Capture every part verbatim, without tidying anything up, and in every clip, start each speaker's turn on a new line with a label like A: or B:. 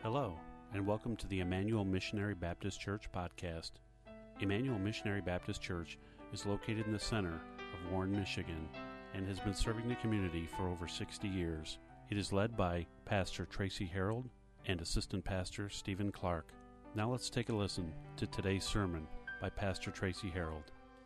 A: Hello, and welcome to the Emmanuel Missionary Baptist Church podcast. Emmanuel Missionary Baptist Church is located in the center of Warren, Michigan, and has been serving the community for over sixty years. It is led by Pastor Tracy Harold and Assistant Pastor Stephen Clark. Now let's take a listen to today's sermon by Pastor Tracy Harold.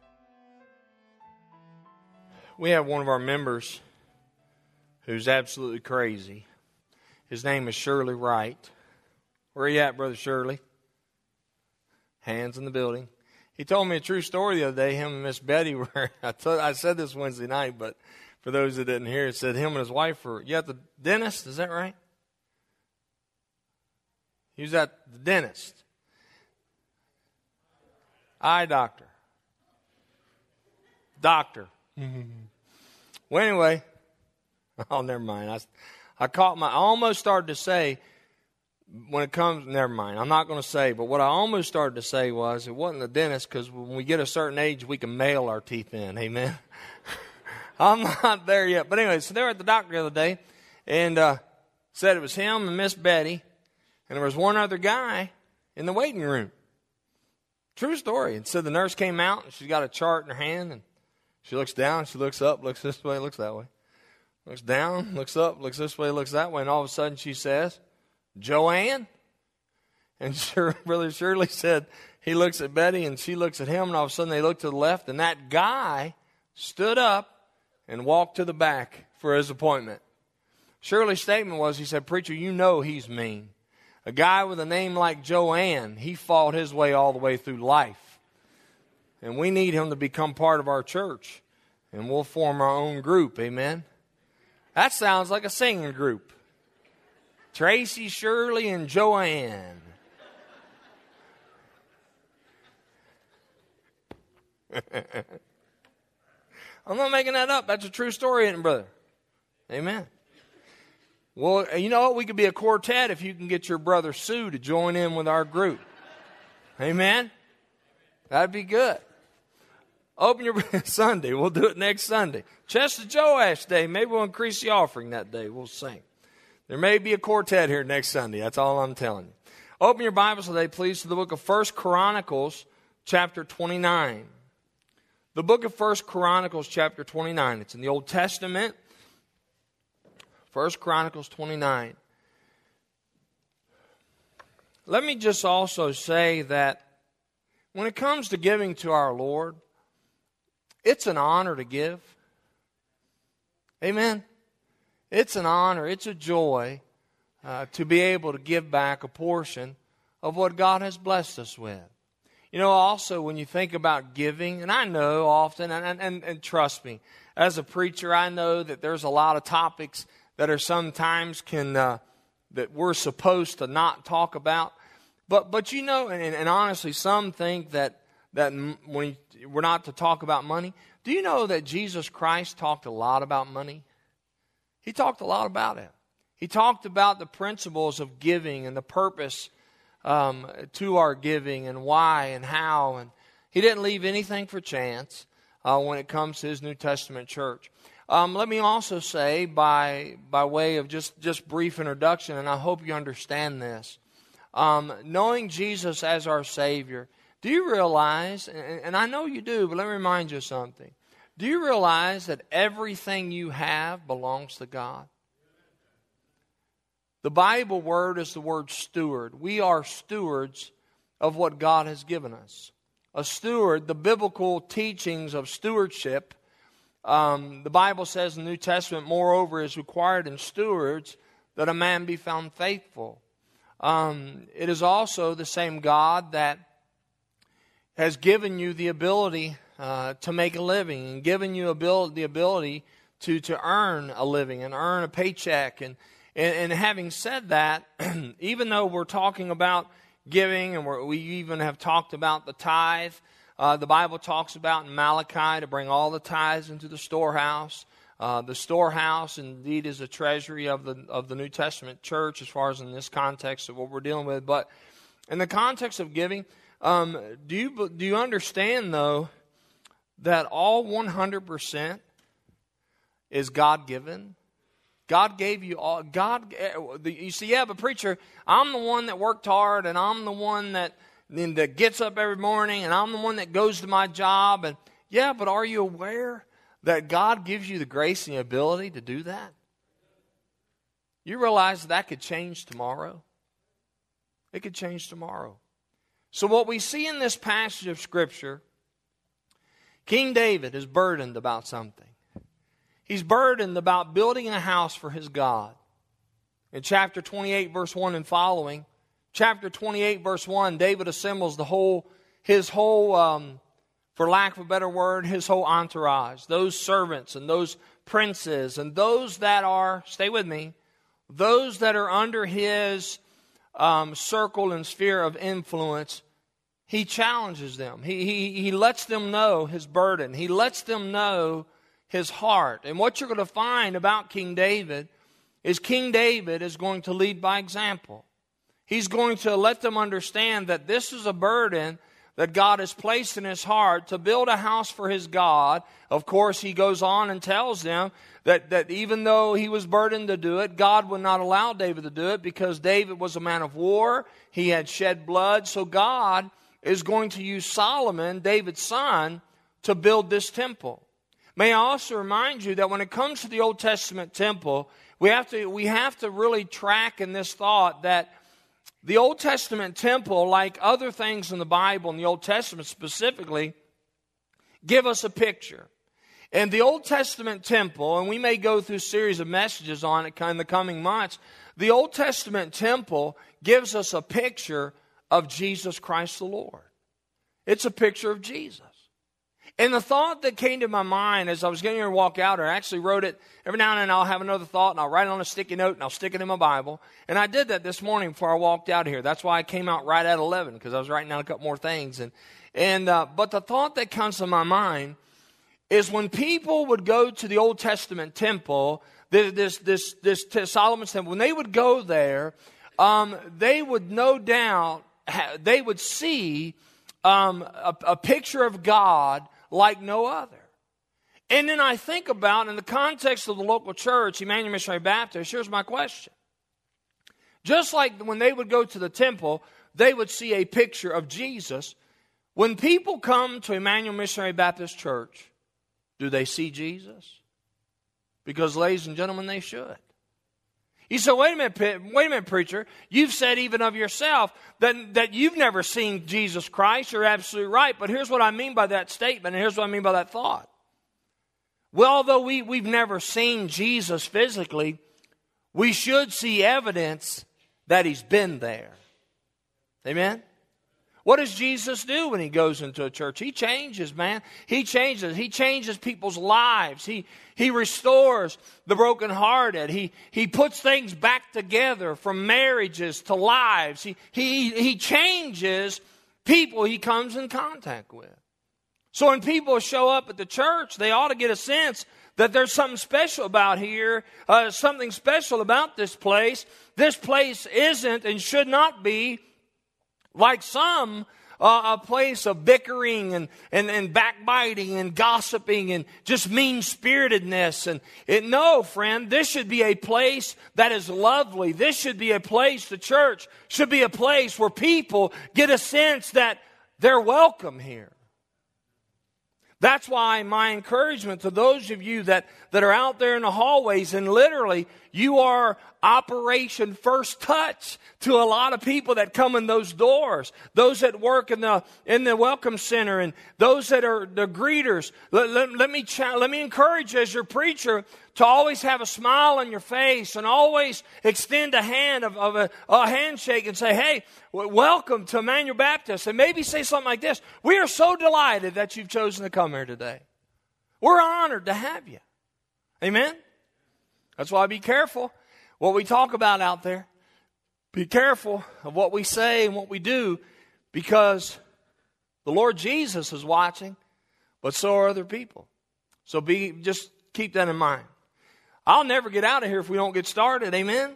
B: We have one of our members who's absolutely crazy. His name is Shirley Wright. Where are you at, Brother Shirley? Hands in the building. He told me a true story the other day. Him and Miss Betty were, I, told, I said this Wednesday night, but for those that didn't hear it, said him and his wife were, you at the dentist, is that right? He was at the dentist. Eye doctor. Doctor. Well, anyway, oh, never mind. I, I caught my, I almost started to say, when it comes, never mind, I'm not going to say, but what I almost started to say was, it wasn't the dentist, because when we get a certain age, we can mail our teeth in, amen? I'm not there yet. But anyway, so they were at the doctor the other day, and uh, said it was him and Miss Betty, and there was one other guy in the waiting room. True story. And so the nurse came out, and she's got a chart in her hand, and she looks down, she looks up, looks this way, looks that way. Looks down, looks up, looks this way, looks that way, and all of a sudden she says, Joanne? And sure, Brother Shirley said he looks at Betty and she looks at him, and all of a sudden they look to the left, and that guy stood up and walked to the back for his appointment. Shirley's statement was, he said, Preacher, you know he's mean. A guy with a name like Joanne, he fought his way all the way through life. And we need him to become part of our church. And we'll form our own group, amen? That sounds like a singing group. Tracy, Shirley, and Joanne. I'm not making that up. That's a true story, isn't it, brother? Amen. Well, you know what? We could be a quartet if you can get your brother Sue to join in with our group. Amen? That'd be good. Open your Sunday. We'll do it next Sunday. Chester Joash Day. Maybe we'll increase the offering that day. We'll sing. There may be a quartet here next Sunday. That's all I'm telling you. Open your Bibles today, please, to the book of First Chronicles, chapter twenty-nine. The book of First Chronicles, chapter twenty-nine. It's in the Old Testament. First Chronicles twenty-nine. Let me just also say that when it comes to giving to our Lord, it's an honor to give. Amen. It's an honor, it's a joy uh, to be able to give back a portion of what God has blessed us with. You know, also when you think about giving, and I know often, and, and, and trust me, as a preacher, I know that there's a lot of topics that are sometimes can, uh, that we're supposed to not talk about. But, but you know, and, and honestly, some think that, that when we're not to talk about money. Do you know that Jesus Christ talked a lot about money? He talked a lot about it. He talked about the principles of giving and the purpose um, to our giving and why and how. And he didn't leave anything for chance uh, when it comes to his New Testament church. Um, let me also say, by by way of just, just brief introduction, and I hope you understand this, um, knowing Jesus as our Savior, do you realize, and, and I know you do, but let me remind you of something. Do you realize that everything you have belongs to God? The Bible word is the word steward. We are stewards of what God has given us. A steward, the biblical teachings of stewardship, um, the Bible says in the New Testament, moreover, is required in stewards that a man be found faithful. Um, it is also the same God that has given you the ability Uh, to make a living, and given you abil- the ability to, to earn a living and earn a paycheck. And, and, and having said that, even though we're talking about giving, and we're, we even have talked about the tithe, uh, the Bible talks about in Malachi to bring all the tithes into the storehouse. Uh, the storehouse indeed is a treasury of the of the New Testament church as far as in this context of what we're dealing with. But in the context of giving, um, do you do you understand though that all one hundred percent is God-given? God gave you all. God, you see, yeah, but preacher, I'm the one that worked hard, and I'm the one that, that gets up every morning, and I'm the one that goes to my job. And yeah, but are you aware that God gives you the grace and the ability to do that? You realize that could change tomorrow? It could change tomorrow. So what we see in this passage of Scripture, King David is burdened about something. He's burdened about building a house for his God. In chapter twenty-eight, verse one and following, chapter twenty-eight, verse one, David assembles the whole, his whole, um, for lack of a better word, his whole entourage, those servants and those princes and those that are, stay with me, those that are under his um, circle and sphere of influence. He challenges them. He, he, he lets them know his burden. He lets them know his heart. And what you're going to find about King David is King David is going to lead by example. He's going to let them understand that this is a burden that God has placed in his heart to build a house for his God. Of course, he goes on and tells them that, that even though he was burdened to do it, God would not allow David to do it because David was a man of war. He had shed blood. So God is going to use Solomon, David's son, to build this temple. May I also remind you that when it comes to the Old Testament temple, we have to, we have to really track in this thought that the Old Testament temple, like other things in the Bible, in the Old Testament specifically, give us a picture. And the Old Testament temple, and we may go through a series of messages on it in the coming months, the Old Testament temple gives us a picture of Jesus Christ the Lord. It's a picture of Jesus. And the thought that came to my mind as I was getting ready to walk out, or I actually wrote it, every now and then I'll have another thought and I'll write it on a sticky note and I'll stick it in my Bible. And I did that this morning before I walked out here. That's why I came out right at eleven, because I was writing down a couple more things. And and uh, But the thought that comes to my mind is when people would go to the Old Testament temple, this, this, this, this Solomon's temple, when they would go there, um, they would no doubt, ha- they would see um, a, a picture of God like no other. And then I think about, in the context of the local church, Emmanuel Missionary Baptist, here's my question. Just like when they would go to the temple, they would see a picture of Jesus. When people come to Emmanuel Missionary Baptist Church, do they see Jesus? Because, ladies and gentlemen, they should. You say, wait a minute, wait a minute, preacher. You've said even of yourself that, that you've never seen Jesus Christ. You're absolutely right. But here's what I mean by that statement, and here's what I mean by that thought. Well, although we, we've never seen Jesus physically, we should see evidence that he's been there. Amen? What does Jesus do when he goes into a church? He changes, man. He changes. He changes people's lives. He he restores the brokenhearted. He he puts things back together, from marriages to lives. He he he changes people he comes in contact with. So when people show up at the church, they ought to get a sense that there's something special about here, uh, something special about this place. This place isn't and should not be like some, uh, a place of bickering and, and, and backbiting and gossiping and just mean-spiritedness. And it, no, friend, this should be a place that is lovely. This should be a place, the church should be a place where people get a sense that they're welcome here. That's why my encouragement to those of you that, that are out there in the hallways, and literally you are Operation First Touch to a lot of people that come in those doors. Those that work in the in the Welcome Center and those that are the greeters. Let, let, let me cha- let me encourage you as your preacher to always have a smile on your face and always extend a hand of, of a, a handshake and say, hey, w- welcome to Emmanuel Baptist. And maybe say something like this: we are so delighted that you've chosen to come here today. We're honored to have you. Amen? That's why be careful what we talk about out there. Be careful of what we say and what we do, because the Lord Jesus is watching, but so are other people. So be just keep that in mind. I'll never get out of here if we don't get started. Amen?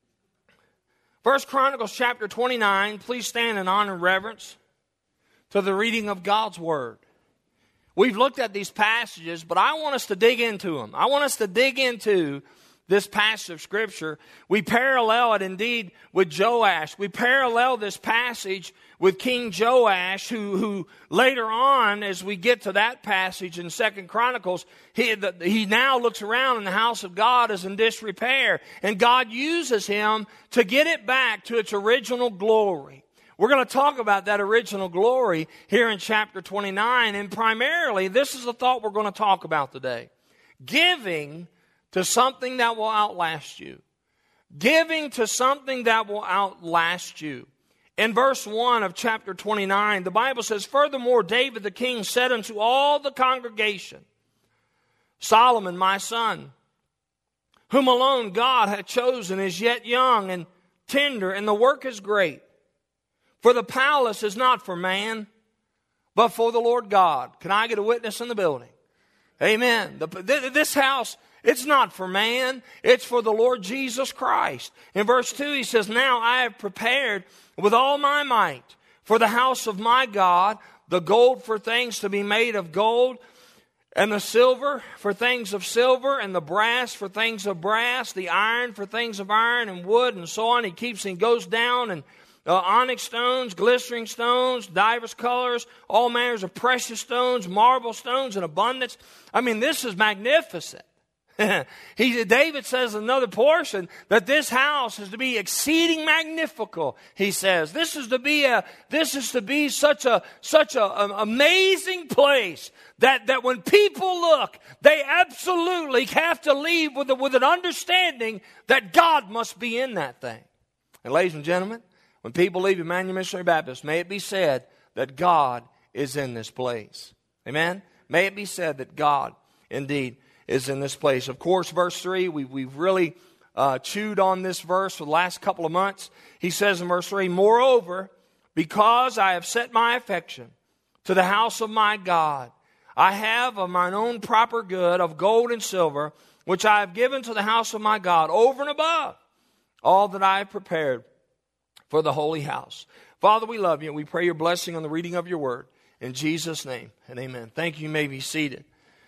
B: First Chronicles chapter twenty-nine. Please stand in honor and reverence to the reading of God's Word. We've looked at these passages, but I want us to dig into them. I want us to dig into this passage of Scripture, we parallel it indeed with Joash. We parallel this passage with King Joash, who, who later on, as we get to that passage in Second Chronicles, he, the, he now looks around and the house of God is in disrepair. And God uses him to get it back to its original glory. We're going to talk about that original glory here in chapter twenty-nine. And primarily, this is the thought we're going to talk about today. Giving to something that will outlast you. Giving to something that will outlast you. In verse one of chapter twenty-nine, the Bible says, "Furthermore, David the king said unto all the congregation, Solomon my son, whom alone God hath chosen, is yet young and tender, and the work is great. For the palace is not for man, but for the Lord God." Can I get a witness in the building? Amen. The, this house, it's not for man, it's for the Lord Jesus Christ. In verse two, he says, "Now I have prepared with all my might for the house of my God, the gold for things to be made of gold, and the silver for things of silver, and the brass for things of brass, the iron for things of iron, and wood," and so on. He keeps and goes down, and uh, onyx stones, glistening stones, divers colors, all manners of precious stones, marble stones in abundance. I mean, this is magnificent. he, David says in another portion that this house is to be exceeding magnifical. He says this is to be a this is to be such a such a, an amazing place that that when people look, they absolutely have to leave with a, with an understanding that God must be in that thing. And ladies and gentlemen, when people leave Emmanuel Missionary Baptist, may it be said that God is in this place. Amen. May it be said that God indeed is in this place. Of course, verse three, we, we've really uh, chewed on this verse for the last couple of months. He says in verse three, "Moreover, because I have set my affection to the house of my God, I have of mine own proper good of gold and silver, which I have given to the house of my God, over and above all that I have prepared for the holy house." Father, we love you, and we pray your blessing on the reading of your word. In Jesus' name, and amen. Thank you. You may be seated.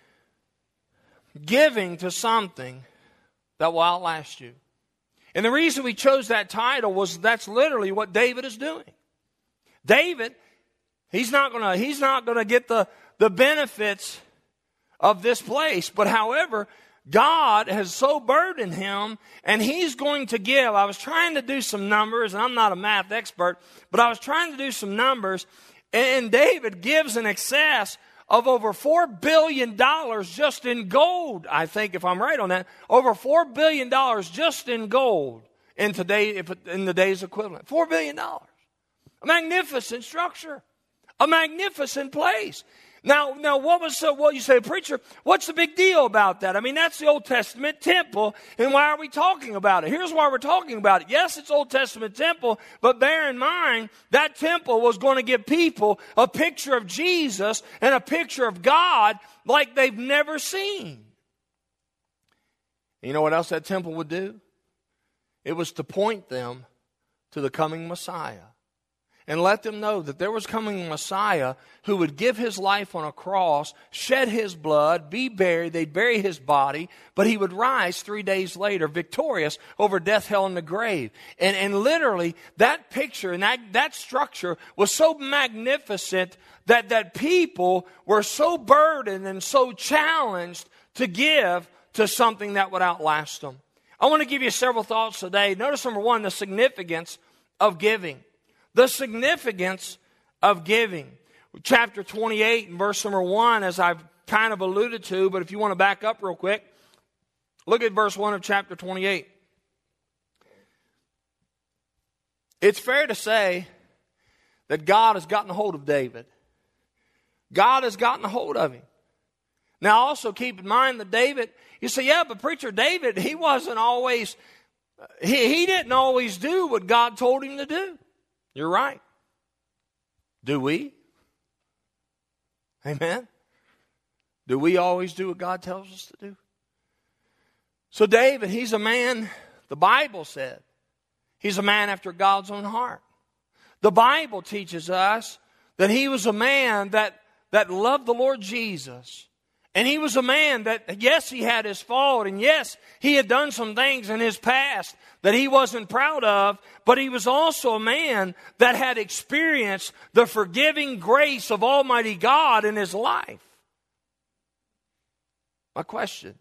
B: Giving to something that will outlast you. And the reason we chose that title was that's literally what David is doing. David, he's not gonna, he's not gonna get the, the benefits of this place. But however, God has so burdened him, and he's going to give. I was trying to do some numbers, and I'm not a math expert, but I was trying to do some numbers, and David gives in excess of over four billion dollars just in gold, I think, if I'm right on that. Over four billion dollars just in gold in, today, in the day's equivalent. four billion dollars. A magnificent structure. A magnificent place. Now, now, what was so? Well, you say, preacher, what's the big deal about that? I mean, that's the Old Testament temple, and why are we talking about it? Here's why we're talking about it. Yes, it's Old Testament temple, but bear in mind that temple was going to give people a picture of Jesus and a picture of God like they've never seen. You know what else that temple would do? It was to point them to the coming Messiah. And let them know that there was coming a Messiah who would give his life on a cross, shed his blood, be buried, they'd bury his body, but he would rise three days later victorious over death, hell, and the grave. And, and literally, that picture and that, that structure was so magnificent that, that people were so burdened and so challenged to give to something that would outlast them. I want to give you several thoughts today. Notice, number one, the significance of giving. The significance of giving. Chapter twenty-eight and verse number one, as I've kind of alluded to, but if you want to back up real quick, look at verse one of chapter twenty-eight. It's fair to say that God has gotten a hold of David. God has gotten a hold of him. Now also keep in mind that David, you say, yeah, but preacher, David, he wasn't always, he, he didn't always do what God told him to do. You're right. Do we? Amen? Do we always do what God tells us to do? So David, he's a man, the Bible said, he's a man after God's own heart. The Bible teaches us that he was a man that, that loved the Lord Jesus And he was a man that, yes, he had his fault, and yes, he had done some things in his past that he wasn't proud of, but he was also a man that had experienced the forgiving grace of Almighty God in his life. My question,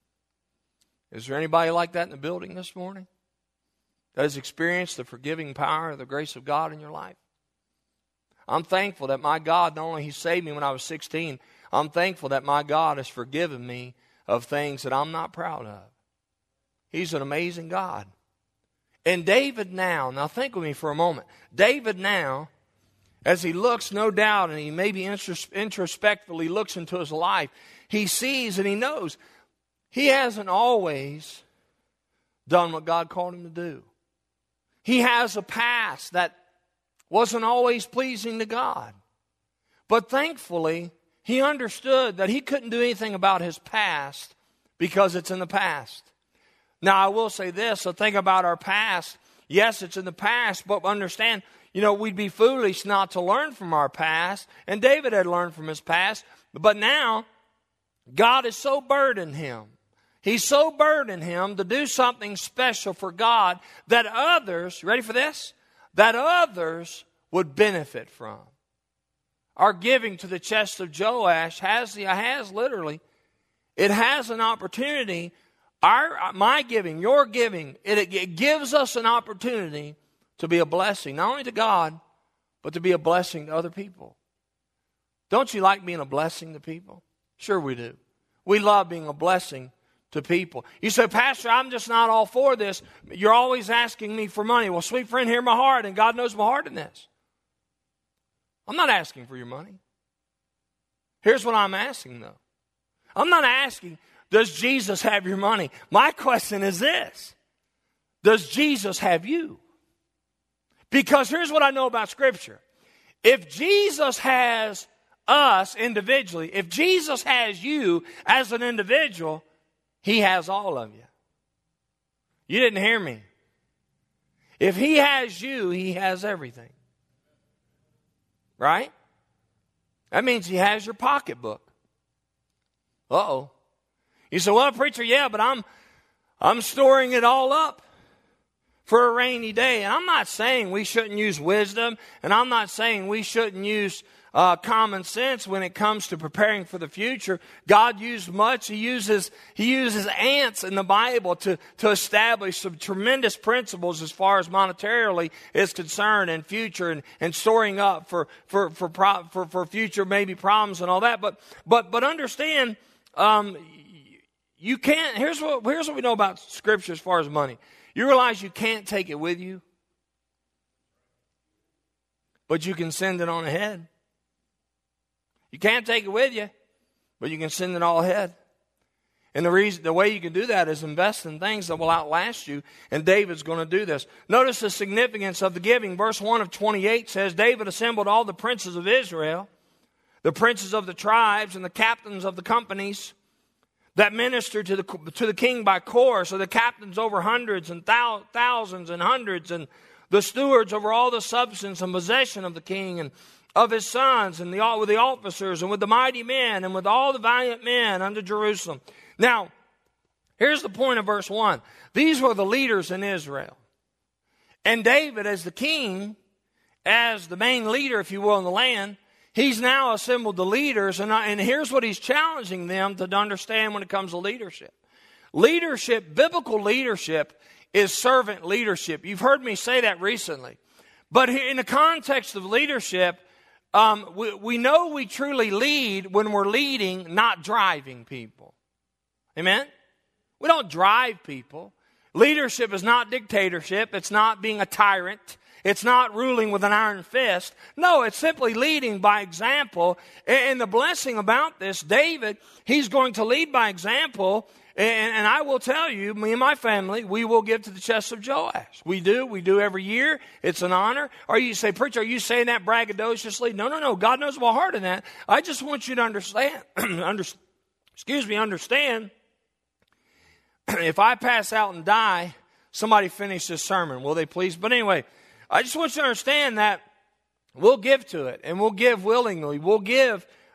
B: is there anybody like that in the building this morning that has experienced the forgiving power of the grace of God in your life? I'm thankful that my God, not only He saved me when I was sixteen, I'm thankful that my God has forgiven me of things that I'm not proud of. He's an amazing God. And David now, now think with me for a moment. David now, as he looks, no doubt, and he maybe introspectively looks into his life, he sees and he knows he hasn't always done what God called him to do. He has a past that wasn't always pleasing to God. But thankfully, he understood that he couldn't do anything about his past because it's in the past. Now, I will say this, so think about our past. Yes, it's in the past, but understand, you know, we'd be foolish not to learn from our past. And David had learned from his past. But now, God has so burdened him. He's so burdened him to do something special for God that others, ready for this? That others would benefit from. Our giving to the chest of Joash has, has literally, it has an opportunity. Our, my giving, your giving, it, it gives us an opportunity to be a blessing, not only to God, but to be a blessing to other people. Don't you like being a blessing to people? Sure we do. We love being a blessing to people. You say, Pastor, I'm just not all for this. You're always asking me for money. Well, sweet friend, hear my heart, and God knows my heart in this. I'm not asking for your money. Here's what I'm asking, though. I'm not asking, does Jesus have your money? My question is this: does Jesus have you? Because here's what I know about Scripture. If Jesus has us individually, if Jesus has you as an individual, He has all of you. You didn't hear me. If He has you, He has everything. Right? That means He has your pocketbook. Uh-oh. You say, well, preacher, yeah, but I'm I'm storing it all up for a rainy day. And I'm not saying we shouldn't use wisdom, and I'm not saying we shouldn't use uh, common sense when it comes to preparing for the future. God used much. He uses He uses ants in the Bible to, to establish some tremendous principles as far as monetarily is concerned, and future and, and storing up for for for, pro, for for future maybe problems and all that. But but but understand, um, you can't. Here's what here's what we know about Scripture as far as money. You realize you can't take it with you, but you can send it on ahead. You can't take it with you, but you can send it all ahead. And the reason, the way you can do that is invest in things that will outlast you, and David's going to do this. Notice the significance of the giving. Verse one of twenty-eight says, David assembled all the princes of Israel, the princes of the tribes, and the captains of the companies that ministered to the to the king by course, or the captains over hundreds and thou, thousands and hundreds, and the stewards over all the substance and possession of the king, and of his sons, and the, with the officers, and with the mighty men, and with all the valiant men unto Jerusalem. Now, here's the point of verse one. These were the leaders in Israel. And David, as the king, as the main leader, if you will, in the land, he's now assembled the leaders, and, and here's what he's challenging them to understand when it comes to leadership. Leadership, biblical leadership, is servant leadership. You've heard me say that recently. But in the context of leadership, um, we, we know we truly lead when we're leading, not driving people. Amen? We don't drive people. Leadership is not dictatorship. It's not being a tyrant. It's not ruling with an iron fist. No, it's simply leading by example. And the blessing about this, David, he's going to lead by example. And, and I will tell you, me and my family, we will give to the chest of Joash. We do. We do every year. It's an honor. Or you say, preacher, are you saying that braggadociously? No, no, no. God knows my heart in that. I just want you to understand, under, excuse me, understand, if I pass out and die, somebody finish this sermon. Will they please? But anyway, I just want you to understand that we'll give to it, and we'll give willingly. We'll give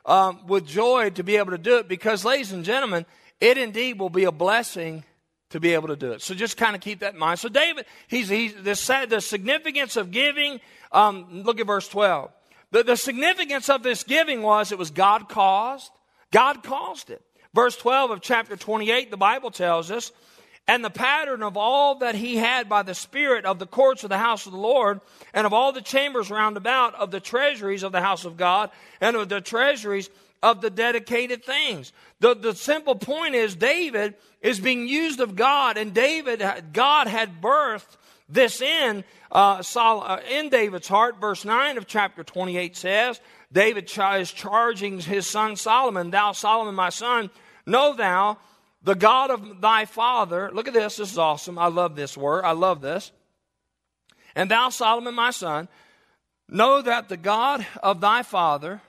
B: um, with joy to be able to do it because, ladies and gentlemen, it indeed will be a blessing to be able to do it. So just kind of keep that in mind. So David, he's, he's the, the significance of giving, um, look at verse twelve. The, the significance of this giving was it was God caused. God caused it. Verse twelve of chapter twenty-eight, the Bible tells us, and the pattern of all that he had by the Spirit of the courts of the house of the Lord, and of all the chambers round about, of the treasuries of the house of God, and of the treasuries of the dedicated things. The, the simple point is David is being used of God, and David, God had birthed this in, uh, Sol, uh, in David's heart. Verse nine of chapter twenty-eight says, David is charging his son Solomon, thou Solomon my son, know thou the God of thy father. Look at this. This is awesome. I love this word. I love this. And thou, Solomon, my son, know that the God of thy father,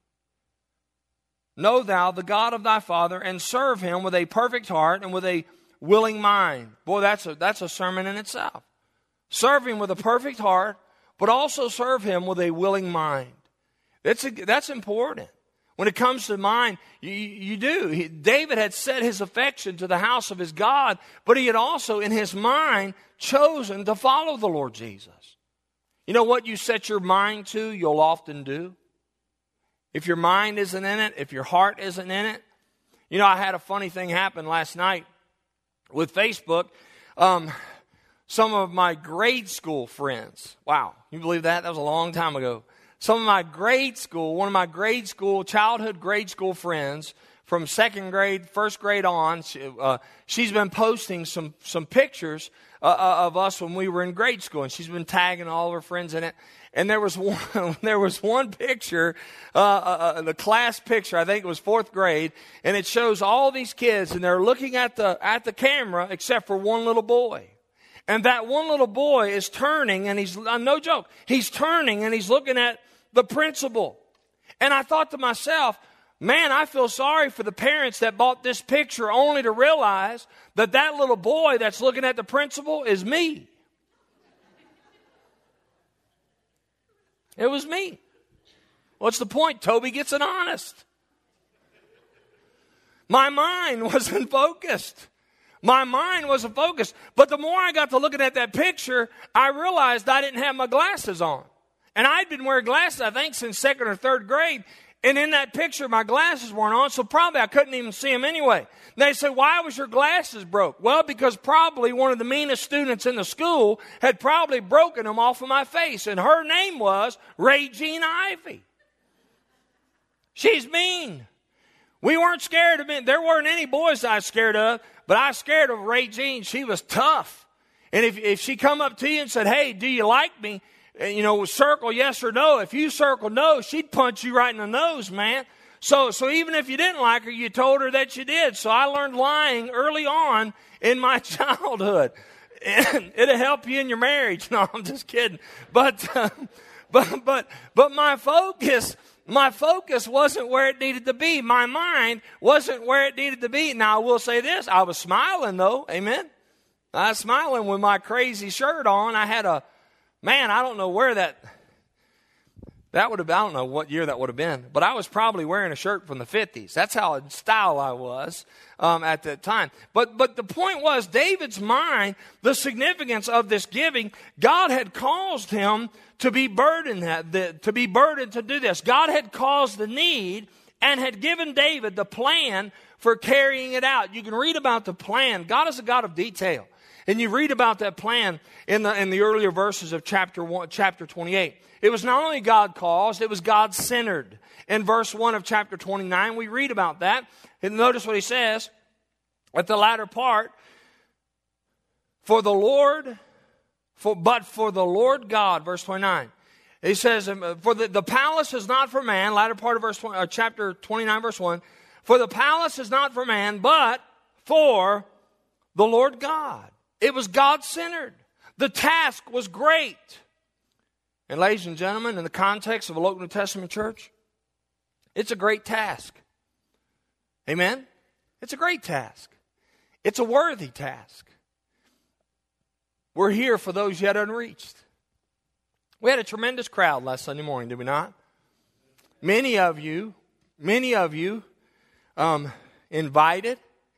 B: know thou the God of thy father, and serve him with a perfect heart and with a willing mind. Boy, that's a, that's a sermon in itself. Serve him with a perfect heart, but also serve him with a willing mind. That's, a, that's important. When it comes to mind, you, you do. He, David had set his affection to the house of his God, but he had also, in his mind, chosen to follow the Lord Jesus. You know what you set your mind to, you'll often do. If your mind isn't in it, if your heart isn't in it. You know, I had a funny thing happen last night with Facebook. Um, some of my grade school friends, wow, you believe that? That was a long time ago. Some of my grade school, one of my grade school, childhood grade school friends from second grade, first grade on, she, uh, she's been posting some some pictures uh, of us when we were in grade school, and she's been tagging all of her friends in it. And there was one, there was one picture, uh, uh, the class picture, I think it was fourth grade, and it shows all these kids, and they're looking at the at the camera, except for one little boy. And that one little boy is turning, and he's, uh, no joke, he's turning, and he's looking at the principal. And I thought to myself, man, I feel sorry for the parents that bought this picture only to realize that that little boy that's looking at the principal is me. It was me. What's the point? Toby gets it honest. My mind wasn't focused. My mind wasn't focused. But the more I got to looking at that picture, I realized I didn't have my glasses on. And I'd been wearing glasses, I think, since second or third grade. And in that picture, my glasses weren't on, so probably I couldn't even see them anyway. And they said, why was your glasses broke? Well, because probably one of the meanest students in the school had probably broken them off of my face. And her name was Ray Jean Ivy. She's mean. We weren't scared of it. There weren't any boys I was scared of, but I was scared of Ray Jean. She was tough. And if, if she come up to you and said, hey, do you like me? You know, circle yes or no. If you circle no, she'd punch you right in the nose, man. So, so even if you didn't like her, you told her that you did. So I learned lying early on in my childhood. And it'll help you in your marriage. No, I'm just kidding. But, uh, but, but, but my focus, my focus wasn't where it needed to be. My mind wasn't where it needed to be. Now, I will say this. I was smiling, though. Amen. I was smiling with my crazy shirt on. I had a, man, I don't know where that, that would have, I don't know what year that would have been, but I was probably wearing a shirt from the fifties. That's how in style I was um, at that time. But, but the point was, David's mind, the significance of this giving, God had caused him to be burdened, to be burdened to do this. God had caused the need and had given David the plan for carrying it out. You can read about the plan. God is a God of detail. And you read about that plan in the in the earlier verses of chapter one, chapter twenty-eight. It was not only God caused, it was God centered. In verse one of chapter twenty-nine, we read about that. And notice what he says at the latter part. For the Lord, for but for the Lord God, verse twenty-nine. He says, for the, the palace is not for man, latter part of verse twenty, uh, chapter twenty-nine, verse one. For the palace is not for man, but for the Lord God. It was God-centered. The task was great. And ladies and gentlemen, in the context of a local New Testament church, it's a great task. Amen? It's a great task. It's a worthy task. We're here for those yet unreached. We had a tremendous crowd last Sunday morning, did we not? Many of you many of you um, invited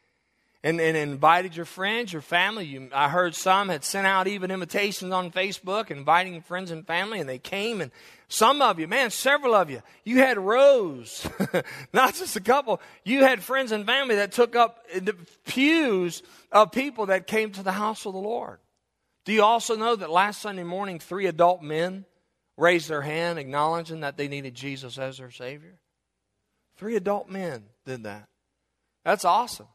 B: and, and invited your friends, your family. You, I heard some had sent out even invitations on Facebook, inviting friends and family, and they came. And some of you, man, several of you, you had rows, not just a couple. You had friends and family that took up the pews of people that came to the house of the Lord. Do you also know that last Sunday morning, three adult men raised their hand acknowledging that they needed Jesus as their Savior? Three adult men did that. That's awesome.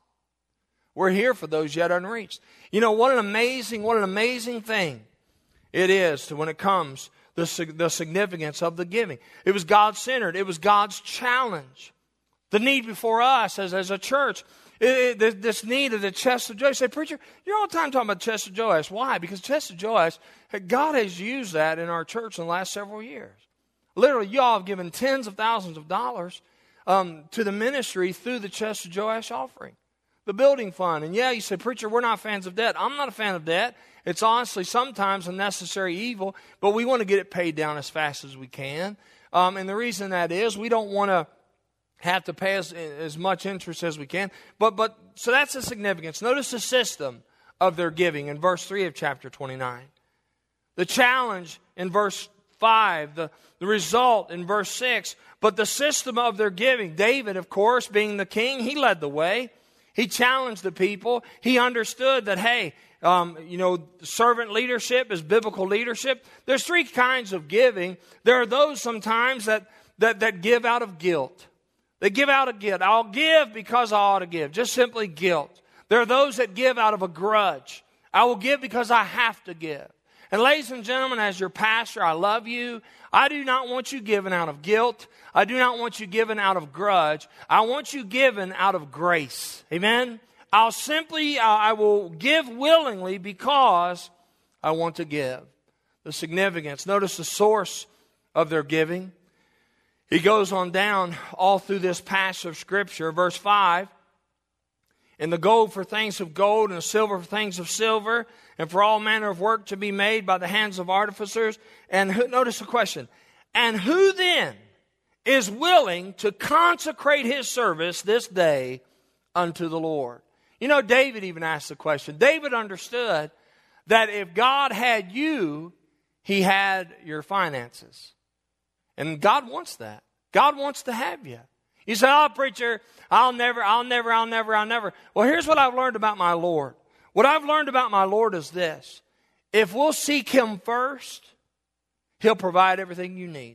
B: We're here for those yet unreached. You know, what an amazing, what an amazing thing it is to when it comes the, the significance of the giving. It was God-centered. It was God's challenge. The need before us as, as a church, it, it, this need of the chest of Joash. Say, preacher, you're all the time talking about chest of Joash. Why? Because chest of Joash, God has used that in our church in the last several years. Literally, y'all have given tens of thousands of dollars um, to the ministry through the chest of Joash offering. The building fund. And yeah, you say, preacher, we're not fans of debt. I'm not a fan of debt. It's honestly sometimes a necessary evil, but we want to get it paid down as fast as we can. Um, and the reason that is, we don't want to have to pay as, as much interest as we can. But but so that's the significance. Notice the system of their giving in verse three of chapter twenty-nine. The challenge in verse five, the, the result in verse six, but the system of their giving. David, of course, being the king, he led the way. He challenged the people. He understood that, hey, um, you know, servant leadership is biblical leadership. There's three kinds of giving. There are those sometimes that, that, that give out of guilt. They give out of guilt. I'll give because I ought to give. Just simply guilt. There are those that give out of a grudge. I will give because I have to give. And ladies and gentlemen, as your pastor, I love you. I do not want you giving out of guilt. I do not want you giving out of grudge. I want you giving out of grace. Amen? I'll simply, uh, I will give willingly because I want to give. The significance. Notice the source of their giving. He goes on down all through this passage of Scripture. Verse five. And the gold for things of gold, and the silver for things of silver, and for all manner of work to be made by the hands of artificers. And who, notice the question. And who then is willing to consecrate his service this day unto the Lord? You know, David even asked the question. David understood that if God had you, he had your finances. And God wants that. God wants to have you. You say, oh, preacher, I'll never, I'll never, I'll never, I'll never. Well, here's what I've learned about my Lord. What I've learned about my Lord is this. If we'll seek Him first, He'll provide everything you need.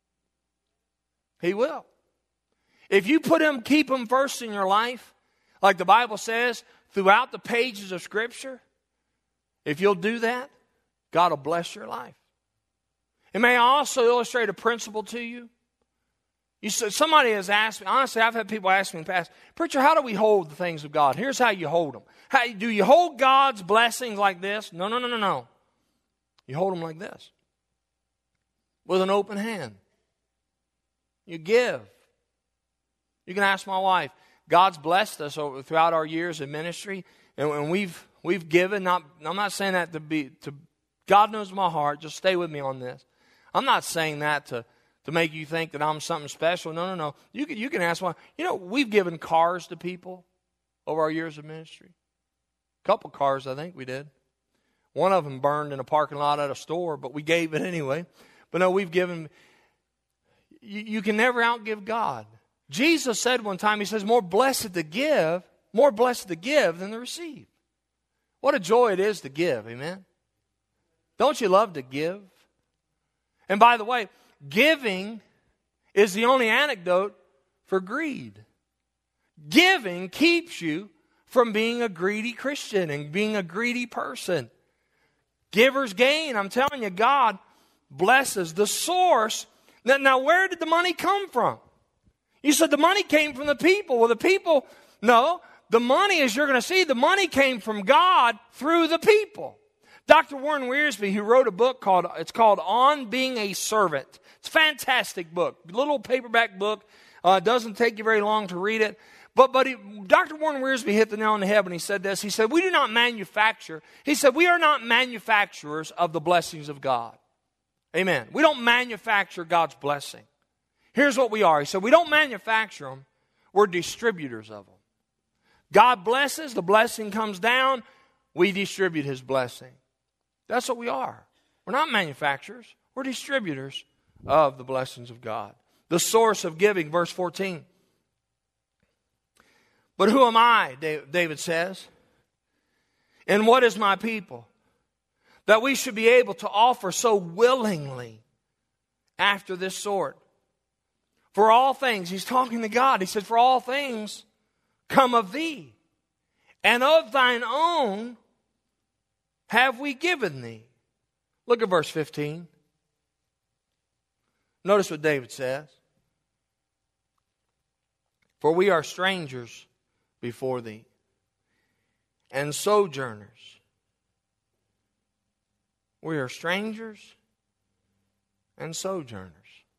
B: He will. If you put Him, keep Him first in your life, like the Bible says, throughout the pages of Scripture, if you'll do that, God will bless your life. And may I also illustrate a principle to you? You said, somebody has asked me, honestly, I've had people ask me in the past, preacher, how do we hold the things of God? Here's how you hold them. How, do you hold God's blessings like this? No, no, no, no, no. You hold them like this. With an open hand. You give. You can ask my wife. God's blessed us over, throughout our years in ministry, and, and we've we've given. Not, I'm not saying that to be to. God knows my heart. Just stay with me on this. I'm not saying that to. To make you think that I'm something special. No, no, no. You can, you can ask why. You know, we've given cars to people over our years of ministry. A couple cars, I think we did. One of them burned in a parking lot at a store, but we gave it anyway. But no, we've given. You, you can never outgive God. Jesus said one time, He says, more blessed to give, more blessed to give than to receive. What a joy it is to give, amen? Don't you love to give? And by the way, giving is the only antidote for greed. Giving keeps you from being a greedy Christian and being a greedy person. Givers gain. I'm telling you, God blesses the source. Now, now, where did the money come from? You said the money came from the people. Well, the people, no. The money, as you're going to see, the money came from God through the people. Doctor Warren Wiersbe, who wrote a book called, it's called On Being a Servant. It's a fantastic book. Little paperback book. Uh, doesn't take you very long to read it. But, but he, Doctor Warren Wiersbe hit the nail on the head when he said this. He said, we do not manufacture. He said, we are not manufacturers of the blessings of God. Amen. We don't manufacture God's blessing. Here's what we are. He said, we don't manufacture them. We're distributors of them. God blesses, the blessing comes down, we distribute His blessing. That's what we are. We're not manufacturers. We're distributors of the blessings of God. The source of giving, verse fourteen. But who am I, David says, and what is my people, that we should be able to offer so willingly after this sort? For all things, he's talking to God. He said, for all things come of thee, and of thine own have we given thee. Look at verse fifteen. Notice what David says. For we are strangers before thee, and sojourners. We are strangers and sojourners.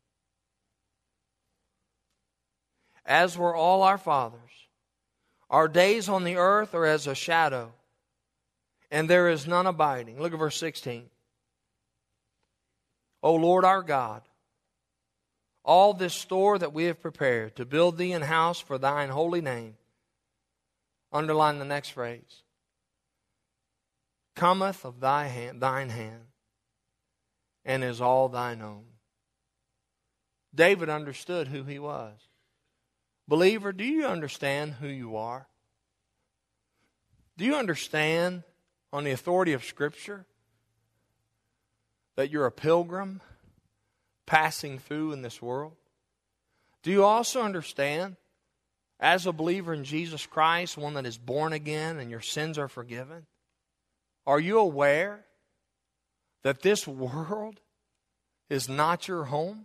B: As were all our fathers. Our days on the earth are as a shadow, and there is none abiding. Look at verse sixteen. O Lord our God, all this store that we have prepared to build thee an house for thine holy name. Underline the next phrase. Cometh of thy hand, thine hand, and is all thine own. David understood who he was. Believer, do you understand who you are? Do you understand, on the authority of Scripture, that you're a pilgrim passing through in this world? Do you also understand, as a believer in Jesus Christ, one that is born again and your sins are forgiven? Are you aware that this world is not your home?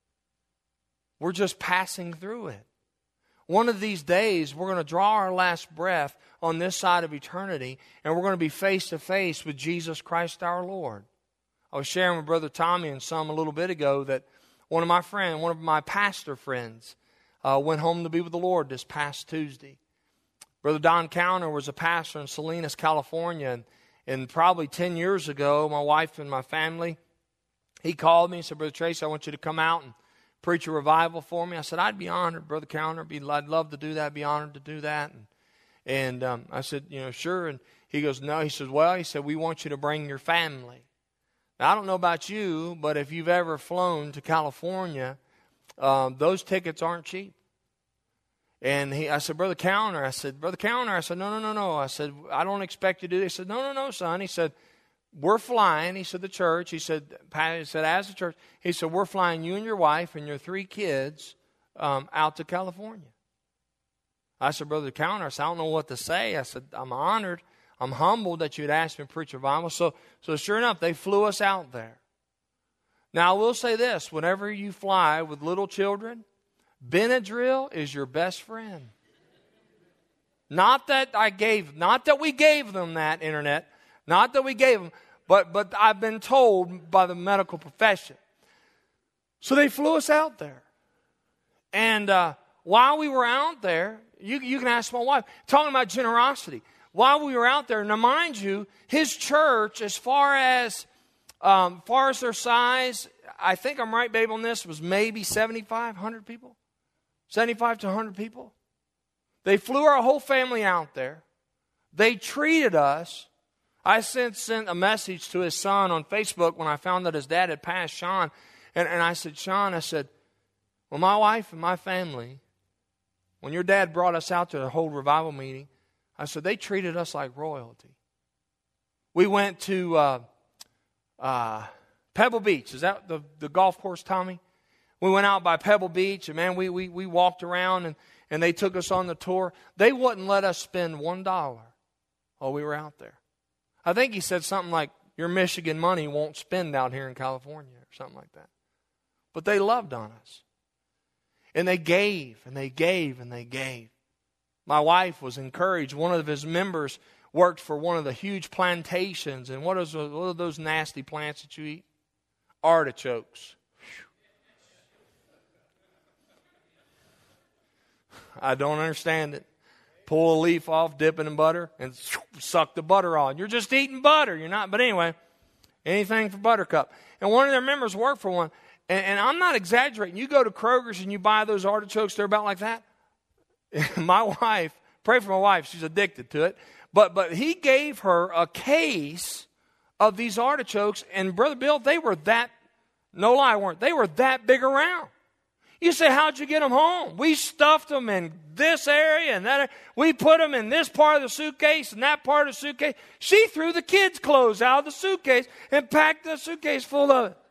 B: We're just passing through it. One of these days, we're going to draw our last breath on this side of eternity, and we're going to be face to face with Jesus Christ our Lord. I was sharing with Brother Tommy and some a little bit ago that one of my friends, one of my pastor friends, uh, went home to be with the Lord this past Tuesday. Brother Don Counter was a pastor in Salinas, California, and, and probably ten years ago, my wife and my family, he called me and said, Brother Tracy, I want you to come out and preach a revival for me. I said, I'd be honored, Brother Counter. Be, I'd love to do that. I'd be honored to do that. And, and um, I said, you know, sure. And he goes, no. He says, well, he said, we want you to bring your family. Now, I don't know about you, but if you've ever flown to California, um, those tickets aren't cheap. And he, I said, Brother Counter, I said, Brother Counter, I said, no, no, no, no. I said, I don't expect you to do this. He said, no, no, no, son. He said, we're flying. He said, the church. He said, he said, as a church. He said, we're flying you and your wife and your three kids um, out to California. I said, Brother Counter, I said, I don't know what to say. I said, I'm honored. I'm humbled that you'd asked me to preach revival. So, so sure enough, they flew us out there. Now, I will say this. Whenever you fly with little children, Benadryl is your best friend. Not that I gave, not that we gave them that, internet. Not that we gave them, but, but I've been told by the medical profession. So they flew us out there. And uh, while we were out there, you, you can ask my wife, talking about generosity. While we were out there, now mind you, his church, as far as, um, far as their size, I think I'm right, babe, on this, was maybe seventy-five hundred people. seventy-five to one hundred people. They flew our whole family out there. They treated us. I sent, sent a message to his son on Facebook when I found that his dad had passed, Sean. And, and I said, Sean, I said, well, my wife and my family, when your dad brought us out to the whole revival meeting, I said, they treated us like royalty. We went to uh, uh, Pebble Beach. Is that the, the golf course, Tommy? We went out by Pebble Beach, and man, we, we, we walked around, and, and they took us on the tour. They wouldn't let us spend one dollar while we were out there. I think he said something like, your Michigan money won't spend out here in California, or something like that. But they loved on us. And they gave, and they gave, and they gave. My wife was encouraged. One of his members worked for one of the huge plantations. And what, is, what are those nasty plants that you eat? Artichokes. I don't understand it. Pull a leaf off, dip it in butter, and suck the butter on. You're just eating butter. You're not. But anyway, anything for Buttercup. And one of their members worked for one. and, and I'm not exaggerating. You go to Kroger's and you buy those artichokes, they're about like that. My wife, pray for my wife, she's addicted to it. But but he gave her a case of these artichokes, and Brother Bill, they were that, no lie, weren't they were that big around. You say, how'd you get them home? We stuffed them in this area and that. We put them in this part of the suitcase and that part of the suitcase. She threw the kids' clothes out of the suitcase and packed the suitcase full of it.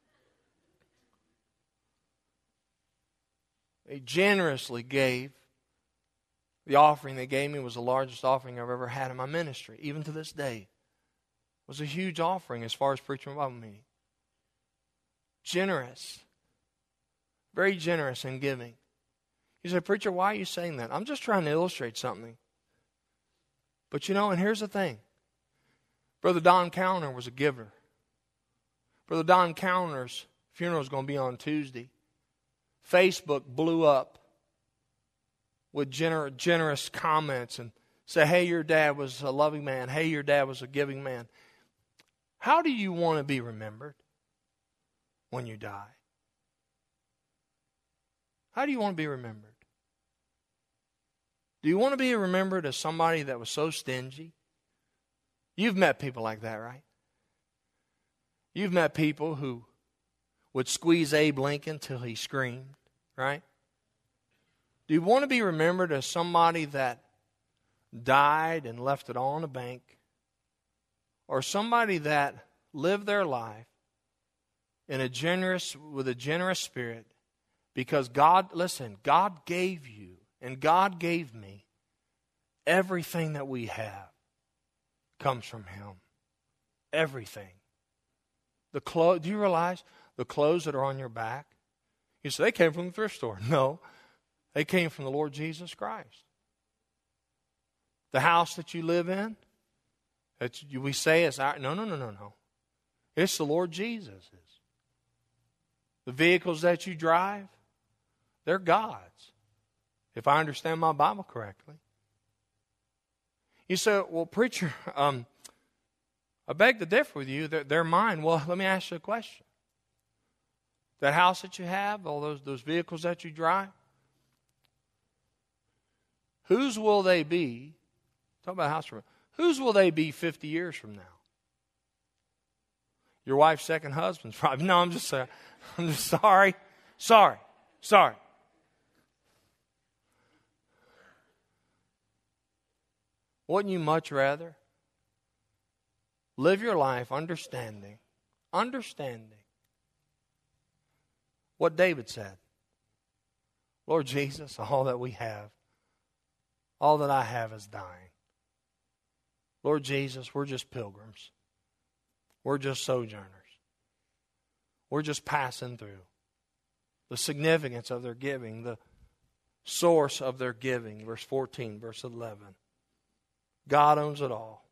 B: They generously gave. The offering they gave me was the largest offering I've ever had in my ministry, even to this day. It was a huge offering as far as preaching a Bible meeting. Generous. Very generous in giving. You say, preacher, why are you saying that? I'm just trying to illustrate something. But you know, and here's the thing. Brother Don Cowner was a giver. Brother Don Cowner's funeral is going to be on Tuesday. Facebook blew up with gener- generous comments and say, hey, your dad was a loving man. Hey, your dad was a giving man. How do you want to be remembered when you die? How do you want to be remembered? Do you want to be remembered as somebody that was so stingy? You've met people like that, right? You've met people who would squeeze Abe Lincoln till he screamed, right? Do you want to be remembered as somebody that died and left it all in the bank? Or somebody that lived their life in a generous, with a generous spirit? Because God, listen, God gave you and God gave me everything that we have comes from Him. Everything. The clothes, do you realize the clothes that are on your back? You say, they came from the thrift store. No, they came from the Lord Jesus Christ. The house that you live in, that we say is our, no, no, no, no, no. It's the Lord Jesus'. The vehicles that you drive, they're God's, if I understand my Bible correctly. You say, well, preacher, um, I beg to differ with you. They're, they're mine. Well, let me ask you a question. That house that you have, all those, those vehicles that you drive, whose will they be? Talk about a house. Whose will they be fifty years from now? Your wife's second husband's probably. No, I'm just saying. I'm just sorry. Sorry. Sorry. Wouldn't you much rather live your life understanding, understanding what David said? Lord Jesus, all that we have, all that I have is thine. Lord Jesus, we're just pilgrims. We're just sojourners. We're just passing through. The significance of their giving, the source of their giving. Verse fourteen, verse eleven. God owns it all.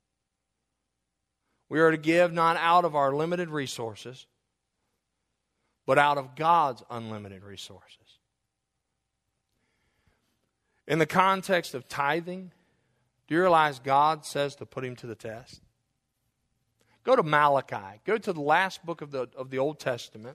B: We are to give not out of our limited resources, but out of God's unlimited resources. In the context of tithing, do you realize God says to put him to the test? Go to Malachi. Go to the last book of the, of the Old Testament.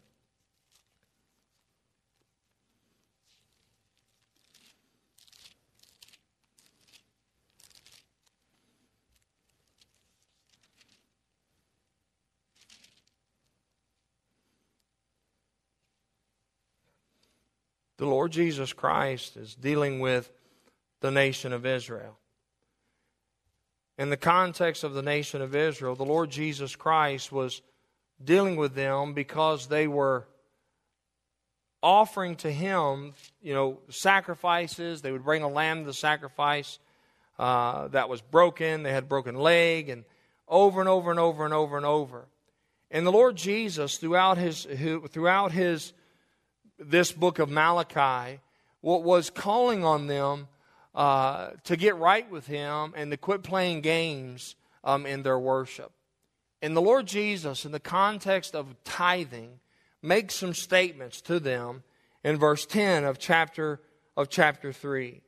B: The Lord Jesus Christ is dealing with the nation of Israel. In the context of the nation of Israel, the Lord Jesus Christ was dealing with them because they were offering to Him, you know, sacrifices. They would bring a lamb to the sacrifice uh, that was broken. They had a broken leg, and over and over and over and over and over. And the Lord Jesus, throughout His, throughout His, this book of Malachi, was calling on them Uh, to get right with Him and to quit playing games um, in their worship. And the Lord Jesus, in the context of tithing, makes some statements to them in verse ten of chapter of chapter three.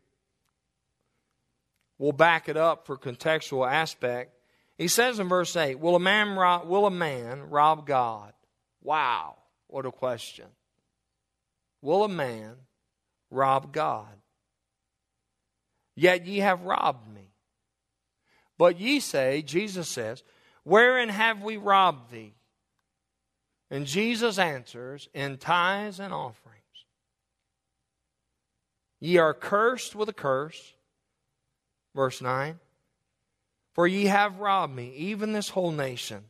B: We'll back it up for contextual aspect. He says in verse eight, "Will a man rob, will a man rob God?" Wow! What a question. Will a man rob God? Yet ye have robbed me. But ye say, Jesus says, wherein have we robbed thee? And Jesus answers, in tithes and offerings. Ye are cursed with a curse. Verse nine. For ye have robbed me, even this whole nation.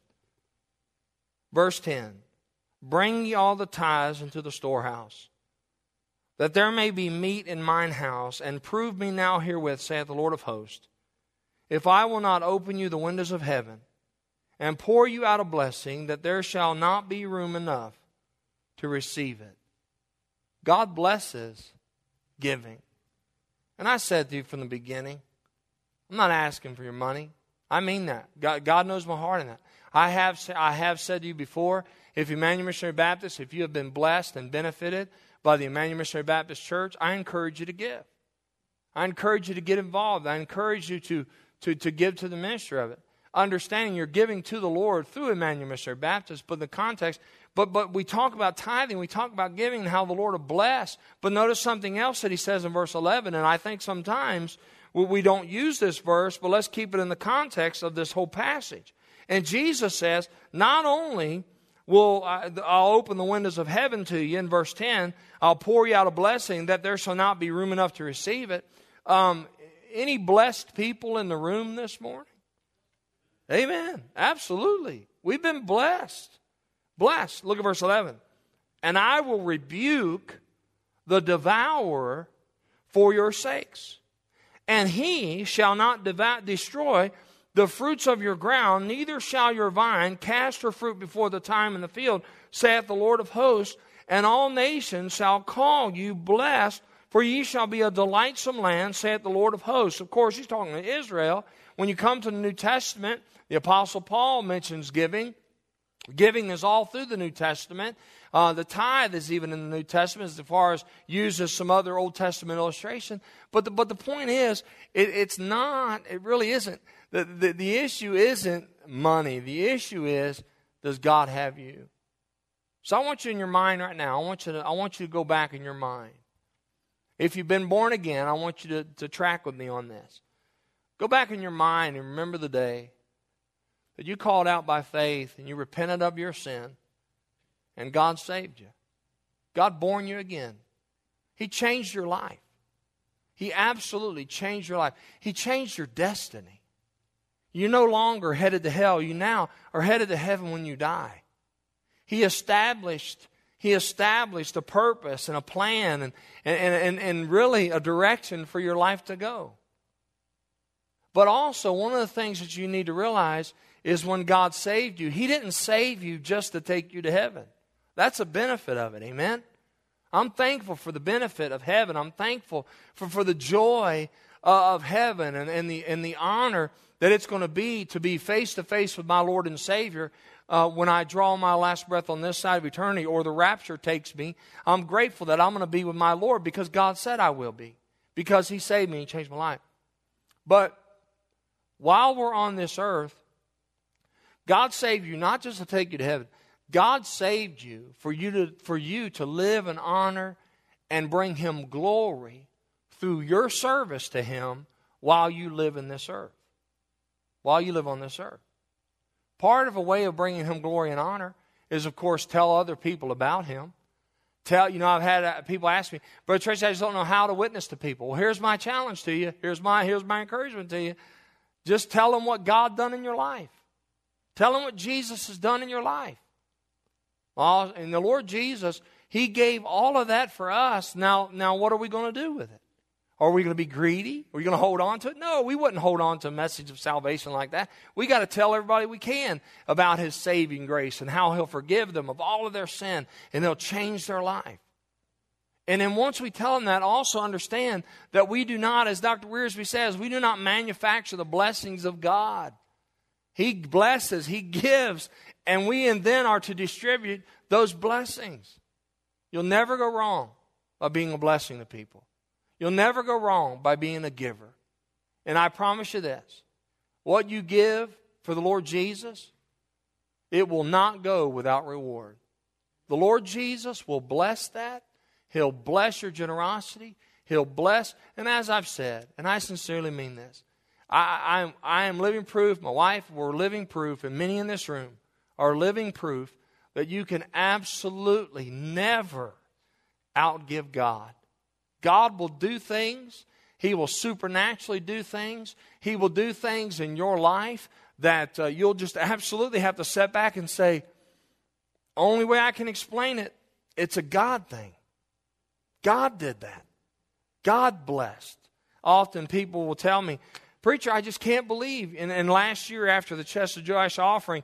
B: Verse ten. Bring ye all the tithes into the storehouse, that there may be meat in mine house, and prove me now herewith, saith the Lord of hosts, if I will not open you the windows of heaven, and pour you out a blessing, that there shall not be room enough to receive it. God blesses giving. And I said to you from the beginning, I'm not asking for your money. I mean that. God, God knows my heart in that. I have, I have said to you before, if Emmanuel Missionary Baptist, if you have been blessed and benefited by the Emmanuel Missionary Baptist Church, I encourage you to give. I encourage you to get involved. I encourage you to, to, to give to the ministry of it. Understanding you're giving to the Lord through Emmanuel Missionary Baptist, but the context, but but we talk about tithing, we talk about giving and how the Lord will bless. But notice something else that he says in verse eleven, and I think sometimes we don't use this verse, but let's keep it in the context of this whole passage. And Jesus says, not only will I, I'll open the windows of heaven to you, in verse ten, I'll pour you out a blessing that there shall not be room enough to receive it. Um, any blessed people in the room this morning? Amen. Absolutely. We've been blessed. Blessed. Look at verse eleven. And I will rebuke the devourer for your sakes. And he shall not devour, destroy the fruits of your ground, neither shall your vine cast her fruit before the time in the field, saith the Lord of hosts. And all nations shall call you blessed, for ye shall be a delightsome land, saith the Lord of hosts. Of course, he's talking to Israel. When you come to the New Testament, the Apostle Paul mentions giving. Giving is all through the New Testament. Uh, the tithe is even in the New Testament as far as used as some other Old Testament illustration. But the, but the point is, it, it's not, it really isn't. The, the, the issue isn't money. The issue is, does God have you? So I want you in your mind right now, I want you to, I want you to go back in your mind. If you've been born again, I want you to, to track with me on this. Go back in your mind and remember the day that you called out by faith and you repented of your sin and God saved you. God born you again. He changed your life. He absolutely changed your life. He changed your destiny. You're no longer headed to hell. You now are headed to heaven when you die. He established, he established a purpose and a plan and, and, and, and really a direction for your life to go. But also, one of the things that you need to realize is when God saved you, He didn't save you just to take you to heaven. That's a benefit of it, amen? I'm thankful for the benefit of heaven. I'm thankful for, for the joy uh, of heaven and, and, the, and the honor that it's going to be to be face-to-face with my Lord and Savior uh, when I draw my last breath on this side of eternity or the rapture takes me. I'm grateful that I'm going to be with my Lord because God said I will be, because He saved me and changed my life. But while we're on this earth, God saved you not just to take you to heaven. God saved you for you to, for you to live and honor and bring Him glory through your service to Him while you live in this earth. While you live on this earth. Part of a way of bringing Him glory and honor is, of course, tell other people about Him. Tell, you know, I've had people ask me, Brother Tracy, I just don't know how to witness to people. Well, here's my challenge to you. Here's my, here's my encouragement to you. Just tell them what God done in your life. Tell them what Jesus has done in your life. Well, and the Lord Jesus, He gave all of that for us. Now, now what are we going to do with it? Are we going to be greedy? Are we going to hold on to it? No, we wouldn't hold on to a message of salvation like that. We got to tell everybody we can about His saving grace and how He'll forgive them of all of their sin and He'll change their life. And then once we tell them that, also understand that we do not, as Doctor Wiersbe says, we do not manufacture the blessings of God. He blesses, He gives, and we and then are to distribute those blessings. You'll never go wrong by being a blessing to people. You'll never go wrong by being a giver. And I promise you this, what you give for the Lord Jesus, it will not go without reward. The Lord Jesus will bless that. He'll bless your generosity. He'll bless, and as I've said, and I sincerely mean this, I, I, am, I am living proof, my wife, we're living proof, and many in this room are living proof that you can absolutely never outgive God. God will do things. He will supernaturally do things. He will do things in your life that uh, you'll just absolutely have to step back and say, only way I can explain it, it's a God thing. God did that. God blessed. Often people will tell me, preacher, I just can't believe. And, and last year after the Chest of Joash offering,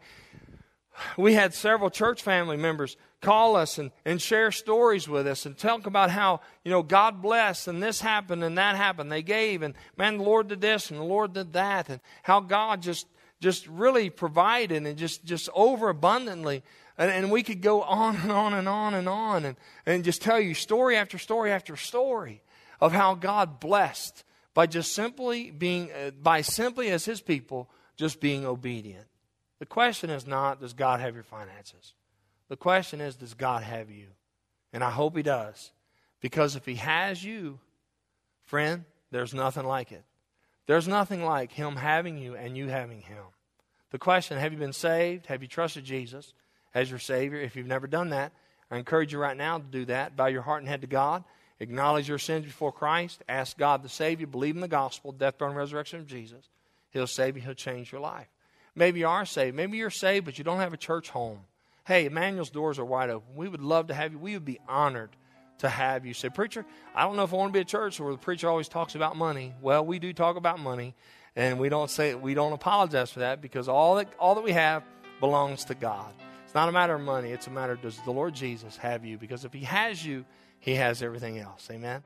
B: we had several church family members call us and, and share stories with us and talk about how, you know, God blessed and this happened and that happened. They gave and, man, the Lord did this and the Lord did that. And how God just just really provided and just, just overabundantly. And, and we could go on and on and on and on and, and just tell you story after story after story of how God blessed by just simply being, uh, by simply as His people, just being obedient. The question is not, does God have your finances? The question is, does God have you? And I hope He does. Because if He has you, friend, there's nothing like it. There's nothing like Him having you and you having Him. The question, have you been saved? Have you trusted Jesus as your Savior? If you've never done that, I encourage you right now to do that. Bow your heart and head to God. Acknowledge your sins before Christ. Ask God to save you. Believe in the gospel, death, burial, and resurrection of Jesus. He'll save you. He'll change your life. Maybe you are saved. Maybe you're saved, but you don't have a church home. Hey, Emmanuel's doors are wide open. We would love to have you. We would be honored to have you. Say, preacher, I don't know if I want to be a church where the preacher always talks about money. Well, we do talk about money, and we don't say we don't apologize for that because all that all that we have belongs to God. It's not a matter of money. It's a matter of, does the Lord Jesus have you? Because if He has you, He has everything else. Amen?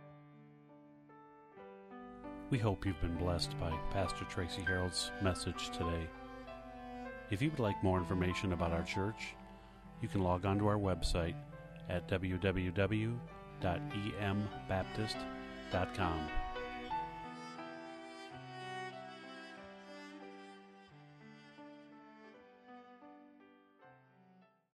A: We hope you've been blessed by Pastor Tracy Harold's message today. If you would like more information about our church, you can log on to our website at w w w dot e m baptist dot com.